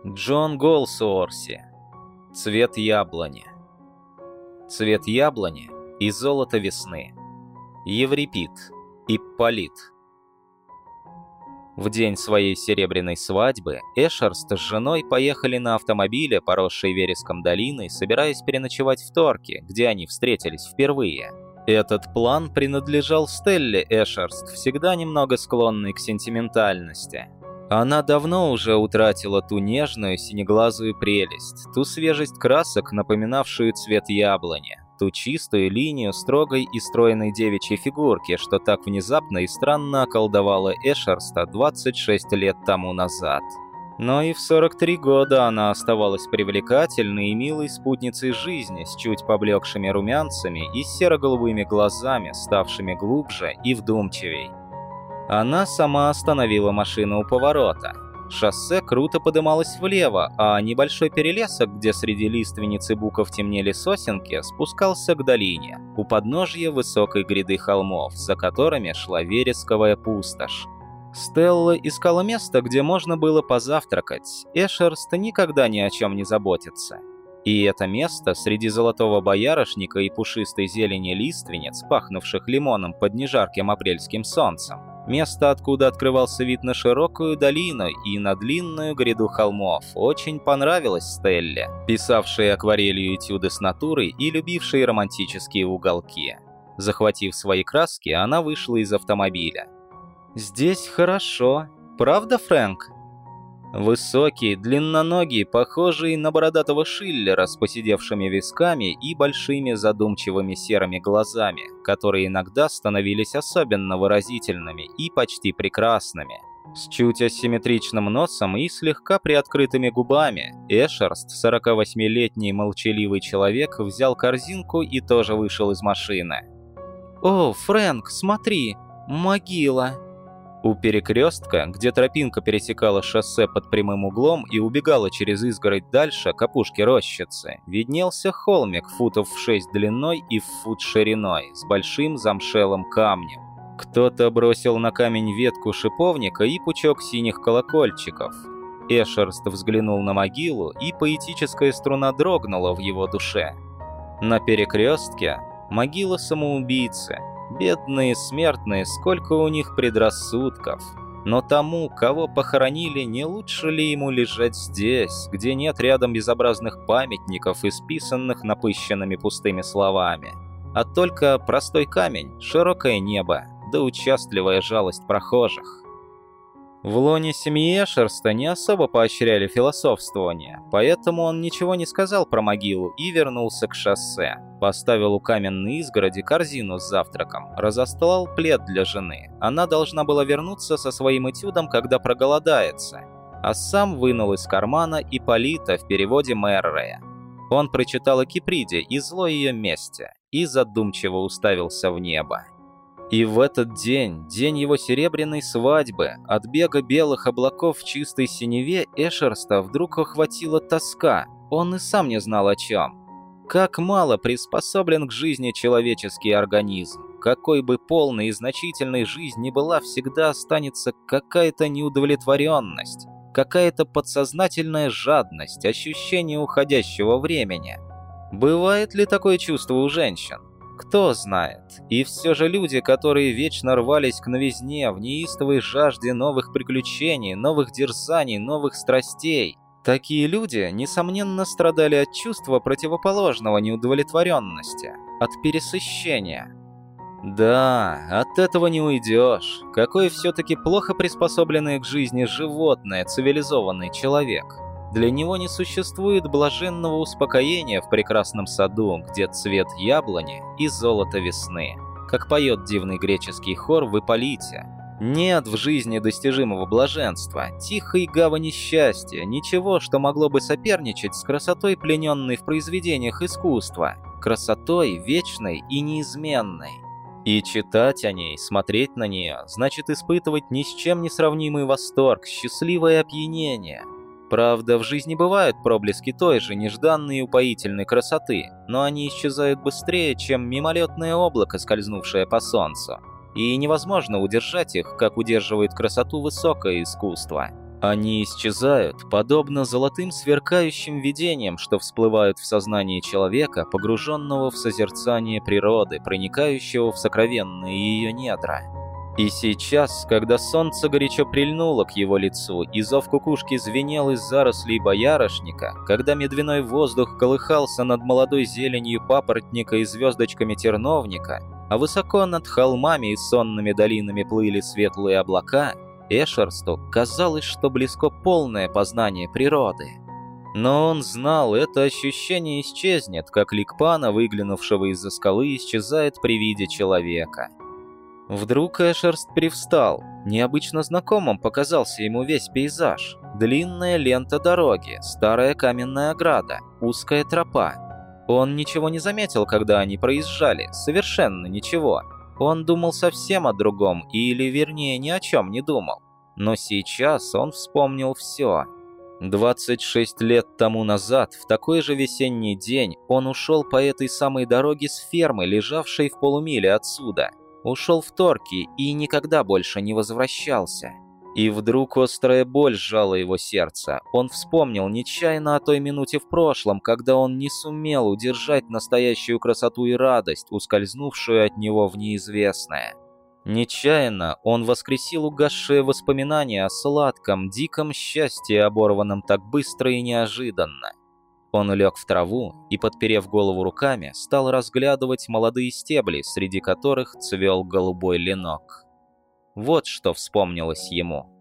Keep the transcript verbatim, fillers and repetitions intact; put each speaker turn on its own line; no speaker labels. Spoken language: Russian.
Джон Голсуорси. Цвет яблони. Цвет яблони и золото весны. Еврипид. Ипполит. В день своей серебряной свадьбы Эшерст с женой поехали на автомобиле, поросшей вереском долиной, собираясь переночевать в Торке, где они встретились впервые. Этот план принадлежал Стелле Эшерст, всегда немного склонной к сентиментальности. Она давно уже утратила ту нежную синеглазую прелесть, ту свежесть красок, напоминавшую цвет яблони, ту чистую линию строгой и стройной девичьей фигурки, что так внезапно и странно околдовала Эшерста двадцать шесть лет тому назад. Но и в сорок три года она оставалась привлекательной и милой спутницей жизни, с чуть поблекшими румянцами и серо-голубыми глазами, ставшими глубже и вдумчивей. Она сама остановила машину у поворота. Шоссе круто подымалось влево, а небольшой перелесок, где среди лиственниц и буков темнели сосенки, спускался к долине, у подножья высокой гряды холмов, за которыми шла вересковая пустошь. Стелла искала место, где можно было позавтракать. Эшерст никогда ни о чем не заботится. И это место среди золотого боярышника и пушистой зелени лиственниц, пахнувших лимоном под нежарким апрельским солнцем. Место, откуда открывался вид на широкую долину и на длинную гряду холмов, очень понравилось Стелле, писавшей акварелью этюды с натурой и любившей романтические уголки. Захватив свои краски, она вышла из автомобиля. «Здесь хорошо. Правда, Фрэнк?» Высокий, длинноногий, похожий на бородатого Шиллера с поседевшими висками и большими задумчивыми серыми глазами, которые иногда становились особенно выразительными и почти прекрасными. С чуть асимметричным носом и слегка приоткрытыми губами, Эшерст, сорокавосьмилетний молчаливый человек, взял корзинку и тоже вышел из машины. «О, Фрэнк, смотри, могила!» У перекрестка, где тропинка пересекала шоссе под прямым углом и убегала через изгородь дальше к опушке рощицы, виднелся холмик футов в шесть длиной и в фут шириной, с большим замшелым камнем. Кто-то бросил на камень ветку шиповника и пучок синих колокольчиков. Эшерст взглянул на могилу, и поэтическая струна дрогнула в его душе. На перекрестке могила самоубийцы. Бедные смертные, сколько у них предрассудков. Но тому, кого похоронили, не лучше ли ему лежать здесь, где нет рядом безобразных памятников, исписанных напыщенными пустыми словами, а только простой камень, широкое небо, да участливая жалость прохожих. В лоне семьи Эшерста не особо поощряли философствование, поэтому он ничего не сказал про могилу и вернулся к шоссе. Поставил у каменной изгороди корзину с завтраком, разостлал плед для жены. Она должна была вернуться со своим этюдом, когда проголодается, а сам вынул из кармана Ипполита в переводе Меррея. Он прочитал о Киприде и злой ее мести и задумчиво уставился в небо. И в этот день, день его серебряной свадьбы, от бега белых облаков в чистой синеве, Эшерста вдруг охватила тоска. Он и сам не знал о чем. Как мало приспособлен к жизни человеческий организм. Какой бы полной и значительной жизнь ни была, всегда останется какая-то неудовлетворенность, какая-то подсознательная жадность, ощущение уходящего времени. Бывает ли такое чувство у женщин? Кто знает. И все же люди, которые вечно рвались к новизне, в неистовой жажде новых приключений, новых дерзаний, новых страстей, такие люди, несомненно, страдали от чувства противоположного неудовлетворенности, от пересыщения. Да, от этого не уйдешь. Какой все-таки плохо приспособленный к жизни животное, цивилизованный человек. Для него не существует блаженного успокоения в прекрасном саду, где цвет яблони и золото весны, как поет дивный греческий хор в Ипполите. Нет в жизни достижимого блаженства, тихой гавани счастья, ничего, что могло бы соперничать с красотой, плененной в произведениях искусства, красотой вечной и неизменной. И читать о ней, смотреть на нее, значит испытывать ни с чем не сравнимый восторг, счастливое опьянение. Правда, в жизни бывают проблески той же нежданной и упоительной красоты, но они исчезают быстрее, чем мимолетное облако, скользнувшее по солнцу. И невозможно удержать их, как удерживает красоту высокое искусство. Они исчезают, подобно золотым сверкающим видениям, что всплывают в сознании человека, погруженного в созерцание природы, проникающего в сокровенные ее недра. И сейчас, когда солнце горячо прильнуло к его лицу, и зов кукушки звенел из зарослей боярышника, когда медвяной воздух колыхался над молодой зеленью папоротника и звездочками терновника, а высоко над холмами и сонными долинами плыли светлые облака, Эшерсту казалось, что близко полное познание природы. Но он знал, это ощущение исчезнет, как лик пана, выглянувшего из-за скалы, исчезает при виде человека. Вдруг Эшерст привстал. Необычно знакомым показался ему весь пейзаж. Длинная лента дороги, старая каменная ограда, узкая тропа. Он ничего не заметил, когда они проезжали, совершенно ничего. Он думал совсем о другом, или, вернее, ни о чем не думал. Но сейчас он вспомнил все. двадцать шесть лет тому назад, в такой же весенний день, он ушел по этой самой дороге с фермы, лежавшей в полумиле отсюда. Ушел в Торки и никогда больше не возвращался. И вдруг острая боль сжала его сердце. Он вспомнил нечаянно о той минуте в прошлом, когда он не сумел удержать настоящую красоту и радость, ускользнувшую от него в неизвестное. Нечаянно он воскресил угасшие воспоминания о сладком, диком счастье, оборванном так быстро и неожиданно. Он лег в траву и, подперев голову руками, стал разглядывать молодые стебли, среди которых цвел голубой ленок. Вот что вспомнилось ему.